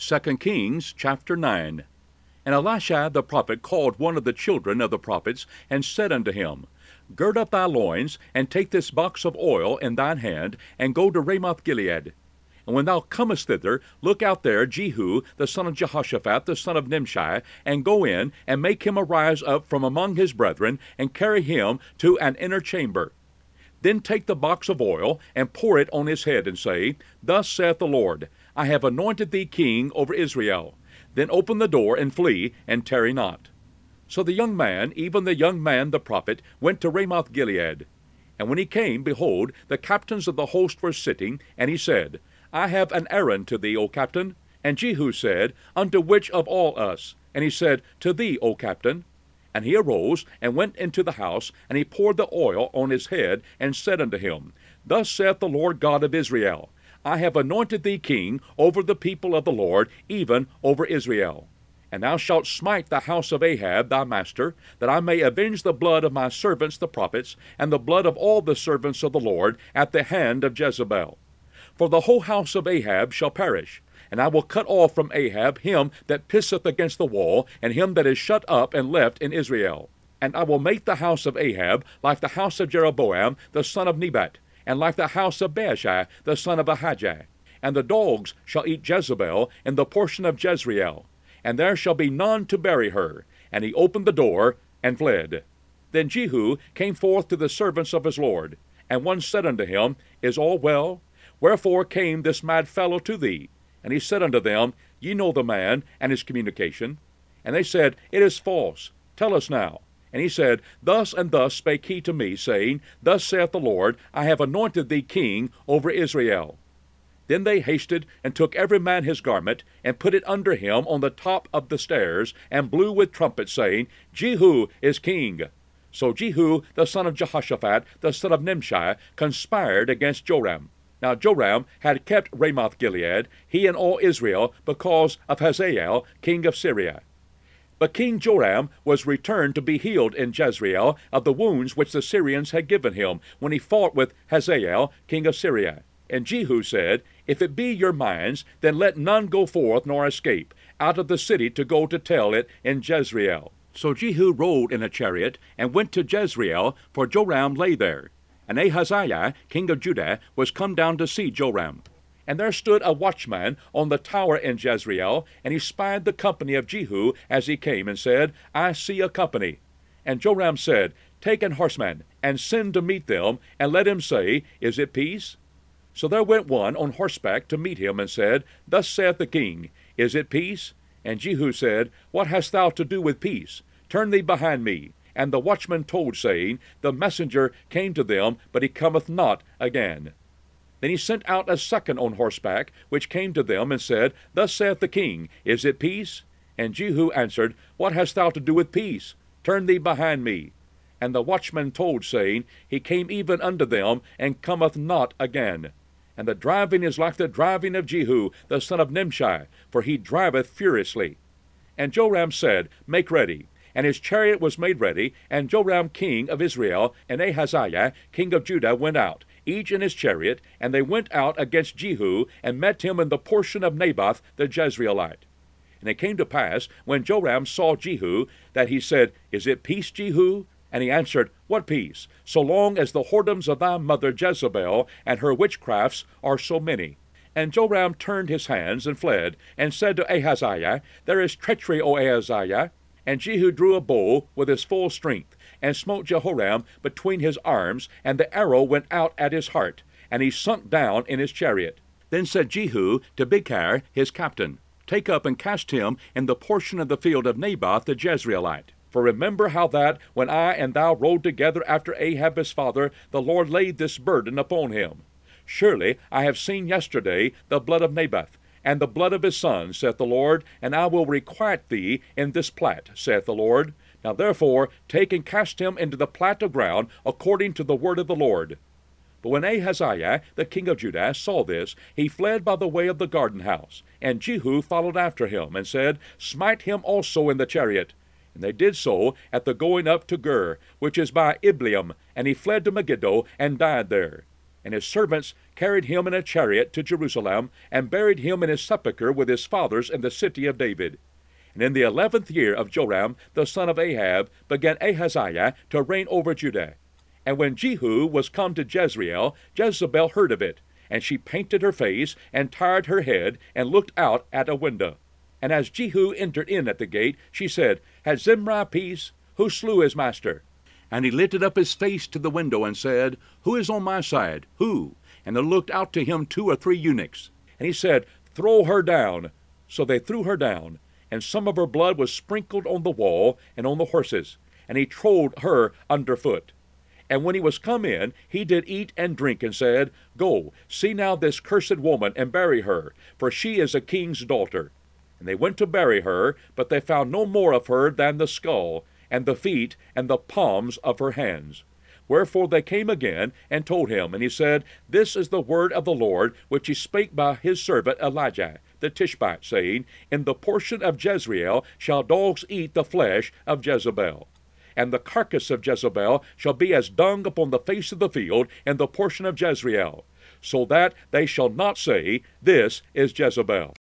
2 Kings chapter 9. And Elisha the prophet called one of the children of the prophets, and said unto him, Gird up thy loins, and take this box of oil in thine hand, and go to Ramoth-Gilead. And when thou comest thither, look out there Jehu the son of Jehoshaphat the son of Nimshi, and go in, and make him arise up from among his brethren, and carry him to an inner chamber. Then take the box of oil, and pour it on his head, and say, Thus saith the Lord, I have anointed thee king over Israel. Then open the door, and flee, and tarry not. So the young man, even the young man the prophet, went to Ramoth-Gilead. And when he came, behold, the captains of the host were sitting, and he said, I have an errand to thee, O captain. And Jehu said, Unto which of all us? And he said, To thee, O captain. And he arose, and went into the house, and he poured the oil on his head, and said unto him, Thus saith the Lord God of Israel, I have anointed thee king over the people of the Lord, even over Israel. And thou shalt smite the house of Ahab thy master, that I may avenge the blood of my servants the prophets, and the blood of all the servants of the Lord, at the hand of Jezebel. For the whole house of Ahab shall perish, and I will cut off from Ahab him that pisseth against the wall, and him that is shut up and left in Israel. And I will make the house of Ahab like the house of Jeroboam the son of Nebat, and like the house of Baasha the son of Ahijah. And the dogs shall eat Jezebel in the portion of Jezreel, and there shall be none to bury her. And he opened the door, and fled. Then Jehu came forth to the servants of his lord, and one said unto him, Is all well? Wherefore came this mad fellow to thee? And he said unto them, Ye know the man, and his communication. And they said, It is false. Tell us now. And he said, Thus and thus spake he to me, saying, Thus saith the Lord, I have anointed thee king over Israel. Then they hasted, and took every man his garment, and put it under him on the top of the stairs, and blew with trumpets, saying, Jehu is king. So Jehu the son of Jehoshaphat the son of Nimshi conspired against Joram. Now Joram had kept Ramoth-Gilead, he and all Israel, because of Hazael king of Syria. But King Joram was returned to be healed in Jezreel of the wounds which the Syrians had given him, when he fought with Hazael king of Syria. And Jehu said, If it be your minds, then let none go forth nor escape out of the city to go to tell it in Jezreel. So Jehu rode in a chariot, and went to Jezreel, for Joram lay there. And Ahaziah king of Judah was come down to see Joram. And there stood a watchman on the tower in Jezreel, and he spied the company of Jehu as he came, and said, I see a company. And Joram said, Take an horseman, and send to meet them, and let him say, Is it peace? So there went one on horseback to meet him, and said, Thus saith the king, Is it peace? And Jehu said, What hast thou to do with peace? Turn thee behind me. And the watchman told, saying, The messenger came to them, but he cometh not again. Then he sent out a second on horseback, which came to them, and said, Thus saith the king, Is it peace? And Jehu answered, What hast thou to do with peace? Turn thee behind me. And the watchman told, saying, He came even unto them, and cometh not again. And the driving is like the driving of Jehu the son of Nimshi, for he driveth furiously. And Joram said, Make ready. And his chariot was made ready, and Joram king of Israel, and Ahaziah king of Judah went out, each in his chariot, and they went out against Jehu, and met him in the portion of Naboth the Jezreelite. And it came to pass, when Joram saw Jehu, that he said, Is it peace, Jehu? And he answered, What peace? So long as the whoredoms of thy mother Jezebel, and her witchcrafts, are so many. And Joram turned his hands, and fled, and said to Ahaziah, There is treachery, O Ahaziah. And Jehu drew a bow with his full strength, and smote Jehoram between his arms, and the arrow went out at his heart, and he sunk down in his chariot. Then said Jehu to Bichar his captain, Take up and cast him in the portion of the field of Naboth the Jezreelite. For remember how that, when I and thou rode together after Ahab his father, the Lord laid this burden upon him. Surely I have seen yesterday the blood of Naboth, and the blood of his sons, saith the Lord, and I will requite thee in this plat, saith the Lord. Now therefore take and cast him into the plat of ground, according to the word of the Lord. But when Ahaziah the king of Judah saw this, he fled by the way of the garden house. And Jehu followed after him, and said, Smite him also in the chariot. And they did so at the going up to Gur, which is by Ibleam, and he fled to Megiddo, and died there. And his servants carried him in a chariot to Jerusalem, and buried him in his sepulchre with his fathers in the city of David. And in the 11th year of Joram the son of Ahab began Ahaziah to reign over Judah. And when Jehu was come to Jezreel, Jezebel heard of it, and she painted her face, and tired her head, and looked out at a window. And as Jehu entered in at the gate, she said, Has Zimri peace? Who slew his master? And he lifted up his face to the window, and said, Who is on my side? Who? And there looked out to him 2 or 3 eunuchs. And he said, Throw her down. So they threw her down, and some of her blood was sprinkled on the wall and on the horses. And he trode her under foot. And when he was come in, he did eat and drink, and said, Go, see now this cursed woman, and bury her, for she is a king's daughter. And they went to bury her, but they found no more of her than the skull, and the feet, and the palms of her hands. Wherefore they came again, and told him. And he said, This is the word of the Lord, which he spake by his servant Elijah the Tishbite, saying, In the portion of Jezreel shall dogs eat the flesh of Jezebel. And the carcass of Jezebel shall be as dung upon the face of the field in the portion of Jezreel, so that they shall not say, This is Jezebel.